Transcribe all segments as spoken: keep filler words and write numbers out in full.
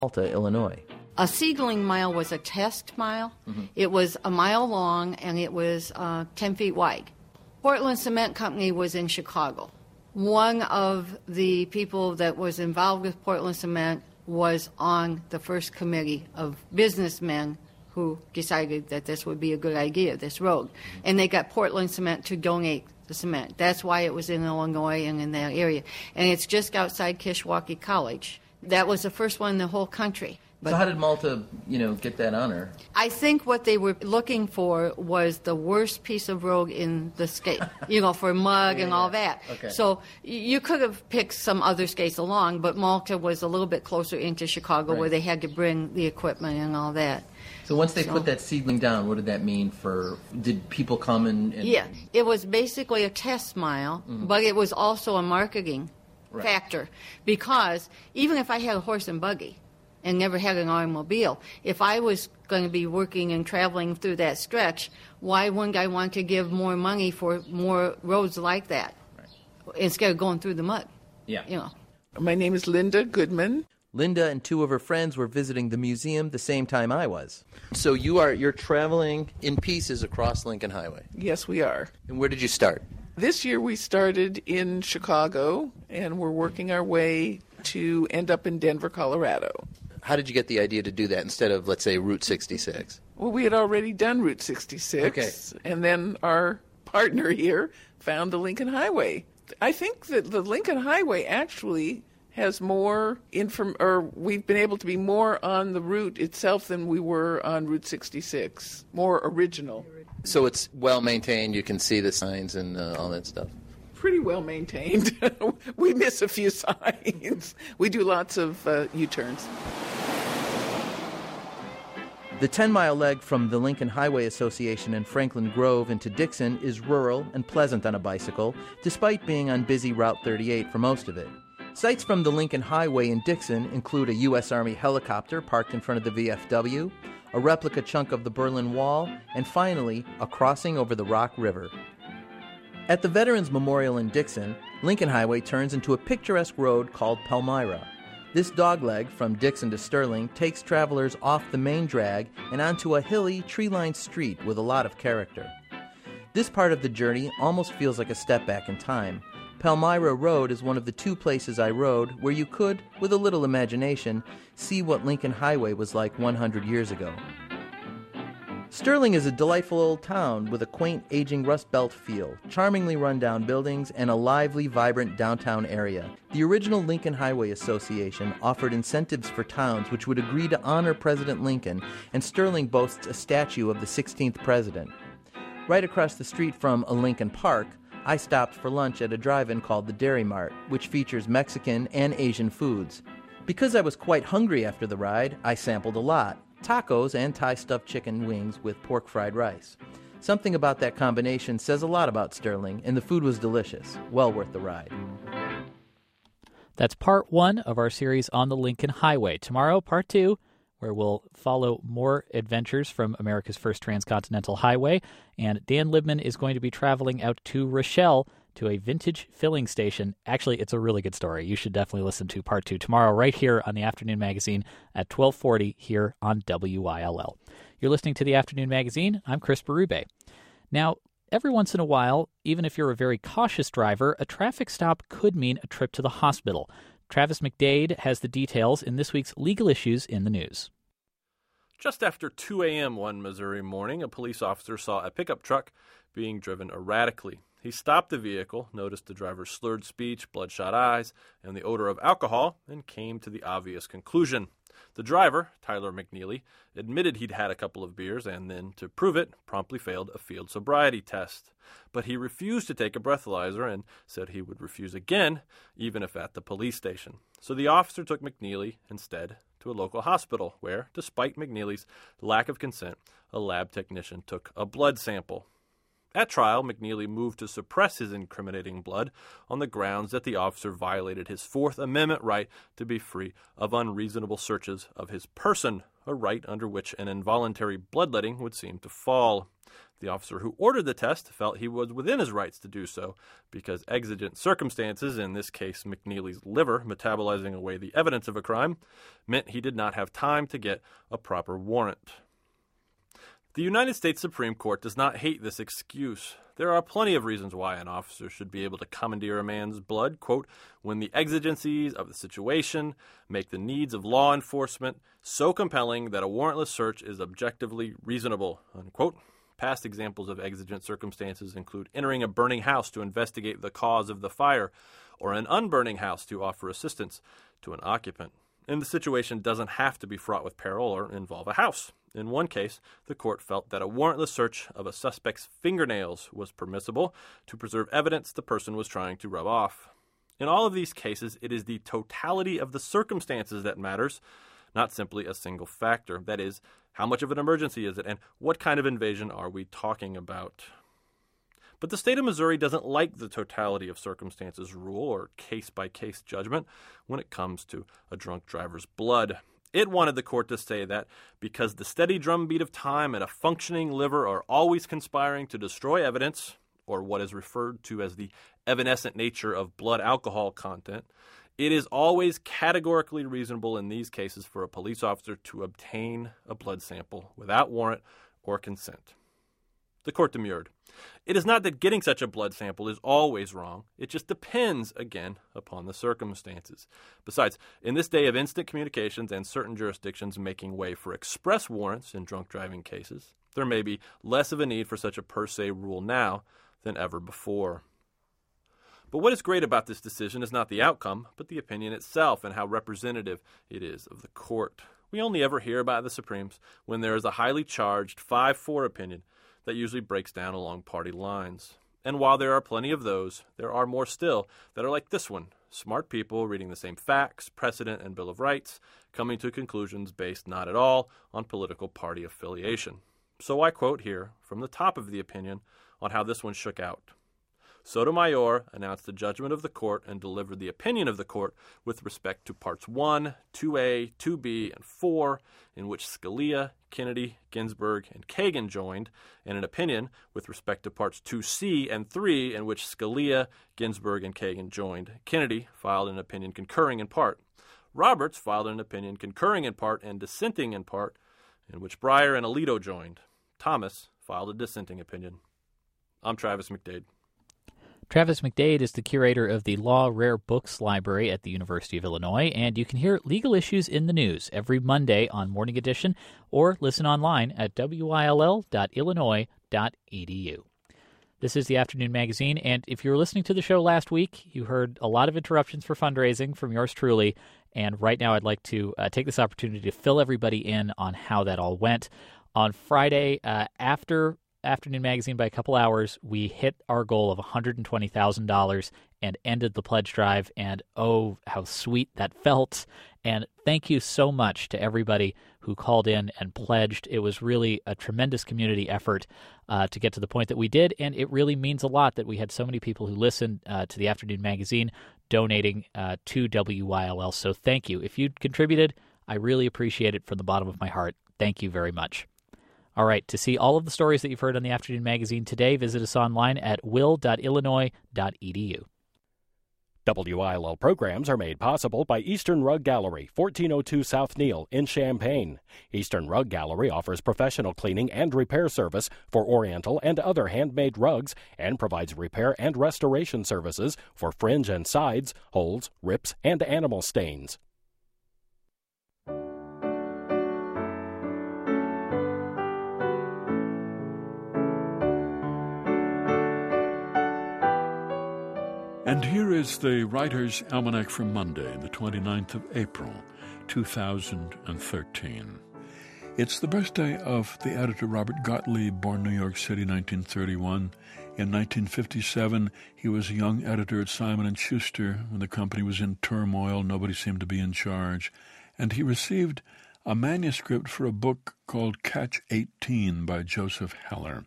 Malta, Illinois. A seedling mile was a test mile. Mm-hmm. It was a mile long, and it was uh, ten feet wide. Portland Cement Company was in Chicago. One of the people that was involved with Portland Cement was on the first committee of businessmen who decided that this would be a good idea, this road. And they got Portland Cement to donate the cement. That's why it was in Illinois and in that area. And it's just outside Kishwaukee College. That was the first one in the whole country. But so how did Malta, you know, get that honor? I think what they were looking for was the worst piece of road in the state, you know, for mud yeah, and all yeah. that. Okay. So you could have picked some other states along, but Malta was a little bit closer into Chicago, right, where they had to bring the equipment and all that. So once they so, put that seedling down, what did that mean for, did people come and... and yeah, it was basically a test mile, mm-hmm. but it was also a marketing right. factor, because even if I had a horse and buggy, and never had an automobile, if I was going to be working and traveling through that stretch, why wouldn't I want to give more money for more roads like that right. instead of going through the mud? Yeah. You know. My name is Linda Goodman. Linda and two of her friends were visiting the museum the same time I was. So you are you're traveling in pieces across Lincoln Highway. Yes, we are. And where did you start? This year we started in Chicago, and we're working our way to end up in Denver, Colorado. How did you get the idea to do that instead of, let's say, Route sixty-six? Well, we had already done Route sixty-six, okay. and then our partner here found the Lincoln Highway. I think that the Lincoln Highway actually has more inform, or we've been able to be more on the route itself than we were on Route sixty-six, more original. So it's well maintained, you can see the signs and uh, all that stuff? Pretty well maintained. We miss a few signs. We do lots of uh, U-turns. The ten-mile leg from the Lincoln Highway Association in Franklin Grove into Dixon is rural and pleasant on a bicycle, despite being on busy Route thirty-eight for most of it. Sights from the Lincoln Highway in Dixon include a U S Army helicopter parked in front of the V F W, a replica chunk of the Berlin Wall, and finally, a crossing over the Rock River. At the Veterans Memorial in Dixon, Lincoln Highway turns into a picturesque road called Palmyra. This dogleg from Dixon to Sterling takes travelers off the main drag and onto a hilly, tree-lined street with a lot of character. This part of the journey almost feels like a step back in time. Palmyra Road is one of the two places I rode where you could, with a little imagination, see what Lincoln Highway was like one hundred years ago. Sterling is a delightful old town with a quaint, aging Rust Belt feel, charmingly run-down buildings, and a lively, vibrant downtown area. The original Lincoln Highway Association offered incentives for towns which would agree to honor President Lincoln, and Sterling boasts a statue of the sixteenth president. Right across the street from a Lincoln Park, I stopped for lunch at a drive-in called the Dairy Mart, which features Mexican and Asian foods. Because I was quite hungry after the ride, I sampled a lot. Tacos and Thai stuffed chicken wings with pork fried rice. Something about that combination says a lot about Sterling, and the food was delicious. Well worth the ride. That's part one of our series on the Lincoln Highway. Tomorrow, part two, where we'll follow more adventures from America's first transcontinental highway. And Dan Libman is going to be traveling out to Rochelle to a vintage filling station. Actually, it's a really good story. You should definitely listen to part two tomorrow right here on the Afternoon Magazine at twelve forty here on W I L L. You're listening to the Afternoon Magazine. I'm Chris Berube. Now, every once in a while, even if you're a very cautious driver, a traffic stop could mean a trip to the hospital. Travis McDade has the details in this week's Legal Issues in the News. Just after two a.m. one Missouri morning, a police officer saw a pickup truck being driven erratically. He stopped the vehicle, noticed the driver's slurred speech, bloodshot eyes, and the odor of alcohol, and came to the obvious conclusion. The driver, Tyler McNeely, admitted he'd had a couple of beers and then, to prove it, promptly failed a field sobriety test. But he refused to take a breathalyzer and said he would refuse again, even if at the police station. So the officer took McNeely instead to a local hospital where, despite McNeely's lack of consent, a lab technician took a blood sample. At trial, McNeely moved to suppress his incriminating blood on the grounds that the officer violated his Fourth Amendment right to be free of unreasonable searches of his person, a right under which an involuntary bloodletting would seem to fall. The officer who ordered the test felt he was within his rights to do so because exigent circumstances, in this case McNeely's liver metabolizing away the evidence of a crime, meant he did not have time to get a proper warrant. The United States Supreme Court does not hate this excuse. There are plenty of reasons why an officer should be able to commandeer a man's blood, quote, when the exigencies of the situation make the needs of law enforcement so compelling that a warrantless search is objectively reasonable, unquote. Past examples of exigent circumstances include entering a burning house to investigate the cause of the fire, or an unburning house to offer assistance to an occupant. And the situation doesn't have to be fraught with peril or involve a house. In one case, the court felt that a warrantless search of a suspect's fingernails was permissible to preserve evidence the person was trying to rub off. In all of these cases, it is the totality of the circumstances that matters, not simply a single factor. That is, how much of an emergency is it, and what kind of invasion are we talking about? But the state of Missouri doesn't like the totality of circumstances rule or case-by-case judgment when it comes to a drunk driver's blood. It wanted the court to say that because the steady drumbeat of time and a functioning liver are always conspiring to destroy evidence, or what is referred to as the evanescent nature of blood alcohol content, it is always categorically reasonable in these cases for a police officer to obtain a blood sample without warrant or consent. The court demurred. It is not that getting such a blood sample is always wrong. It just depends, again, upon the circumstances. Besides, in this day of instant communications and certain jurisdictions making way for express warrants in drunk driving cases, there may be less of a need for such a per se rule now than ever before. But what is great about this decision is not the outcome, but the opinion itself and how representative it is of the court. We only ever hear about the Supremes when there is a highly charged five four opinion that usually breaks down along party lines. And while there are plenty of those, there are more still that are like this one, smart people reading the same facts, precedent, and Bill of Rights, coming to conclusions based not at all on political party affiliation. So I quote here from the top of the opinion on how this one shook out. Sotomayor announced the judgment of the court and delivered the opinion of the court with respect to Parts one, two A, two B, and four, in which Scalia, Kennedy, Ginsburg, and Kagan joined, and an opinion with respect to Parts two C and three, in which Scalia, Ginsburg, and Kagan joined. Kennedy filed an opinion concurring in part. Roberts filed an opinion concurring in part and dissenting in part, in which Breyer and Alito joined. Thomas filed a dissenting opinion. I'm Travis McDade. Travis McDade is the curator of the Law Rare Books Library at the University of Illinois, and you can hear Legal Issues in the News every Monday on Morning Edition or listen online at w i l l dot illinois dot e d u. This is the Afternoon Magazine, and if you were listening to the show last week, you heard a lot of interruptions for fundraising from yours truly, and right now I'd like to uh, take this opportunity to fill everybody in on how that all went. On Friday, uh, after Afternoon Magazine by a couple hours, we hit our goal of one hundred twenty thousand dollars and ended the pledge drive, and oh, how sweet that felt. And thank you so much to everybody who called in and pledged. It was really a tremendous community effort uh, to get to the point that we did, and it really means a lot that we had so many people who listened uh, to the Afternoon Magazine donating uh, to W Y L L. So thank you. If you contributed, I really appreciate it from the bottom of my heart. Thank you very much. All right, to see all of the stories that you've heard on the Afternoon Magazine today, visit us online at will dot illinois dot e d u. W I L L programs are made possible by Eastern Rug Gallery, fourteen oh two South Neal in Champaign. Eastern Rug Gallery offers professional cleaning and repair service for Oriental and other handmade rugs and provides repair and restoration services for fringe and sides, holes, rips, and animal stains. And here is the Writer's Almanac for Monday, the twenty-ninth of April, two thousand thirteen. It's the birthday of the editor Robert Gottlieb, born New York City, nineteen thirty-one. In nineteen fifty-seven, he was a young editor at Simon and Schuster when the company was in turmoil. Nobody seemed to be in charge. And he received a manuscript for a book called Catch eighteen by Joseph Heller.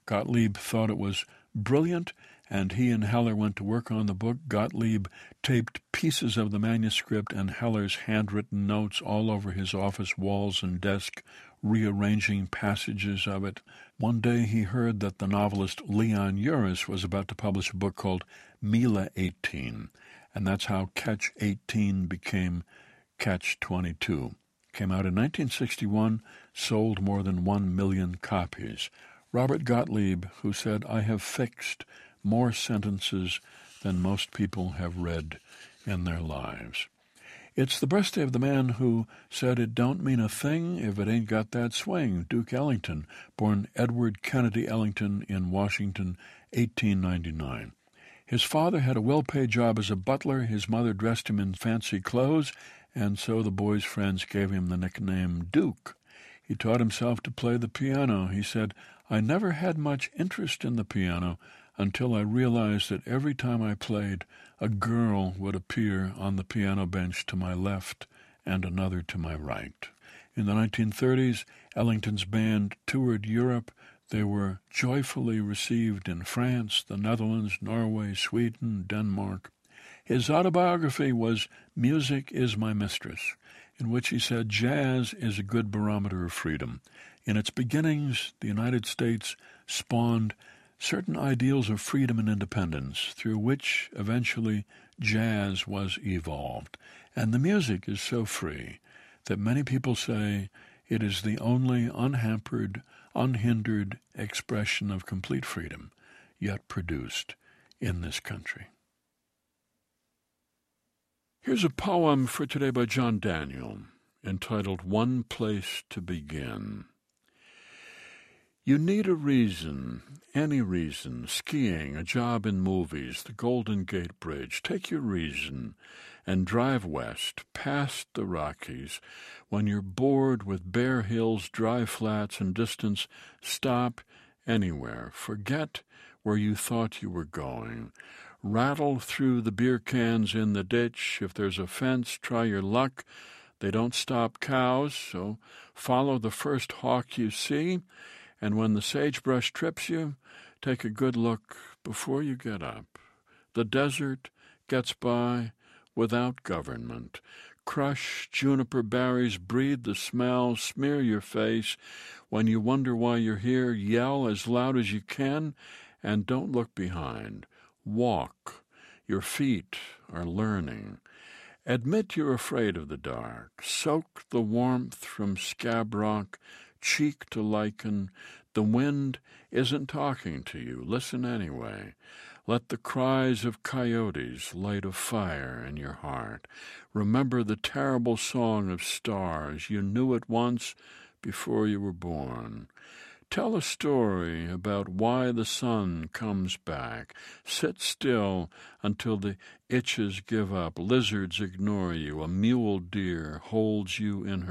Gottlieb thought it was brilliant, and he and Heller went to work on the book. Gottlieb taped pieces of the manuscript and Heller's handwritten notes all over his office walls and desk, rearranging passages of it. One day he heard that the novelist Leon Uris was about to publish a book called Mila eighteen, and that's how Catch eighteen became Catch twenty-two. Came out in nineteen sixty-one, sold more than one million copies. Robert Gottlieb, who said, "I have fixed more sentences than most people have read in their lives." It's the birthday of the man who said it don't mean a thing if it ain't got that swing, Duke Ellington, born Edward Kennedy Ellington in Washington, eighteen ninety-nine. His father had a well-paid job as a butler. His mother dressed him in fancy clothes, and so the boy's friends gave him the nickname Duke. He taught himself to play the piano. He said, "I never had much interest in the piano until I realized that every time I played, a girl would appear on the piano bench to my left and another to my right." In the nineteen thirties, Ellington's band toured Europe. They were joyfully received in France, the Netherlands, Norway, Sweden, Denmark. His autobiography was Music is My Mistress, in which he said jazz is a good barometer of freedom. In its beginnings, the United States spawned certain ideals of freedom and independence, through which eventually jazz was evolved. And the music is so free that many people say it is the only unhampered, unhindered expression of complete freedom yet produced in this country. Here's a poem for today by John Daniel, entitled One Place to Begin. You need a reason, any reason, skiing, a job in movies, the Golden Gate Bridge. Take your reason and drive west, past the Rockies. When you're bored with bare hills, dry flats, and distance, stop anywhere. Forget where you thought you were going. Rattle through the beer cans in the ditch. If there's a fence, try your luck. They don't stop cows, so follow the first hawk you see. And when the sagebrush trips you, take a good look before you get up. The desert gets by without government. Crush juniper berries, breathe the smell, smear your face. When you wonder why you're here, yell as loud as you can, and don't look behind. Walk. Your feet are learning. Admit you're afraid of the dark. Soak the warmth from scab rock, cheek to lichen. The wind isn't talking to you. Listen anyway. Let the cries of coyotes light a fire in your heart. Remember the terrible song of stars. You knew it once before you were born. Tell a story about why the sun comes back. Sit still until the itches give up. Lizards ignore you. A mule deer holds you in her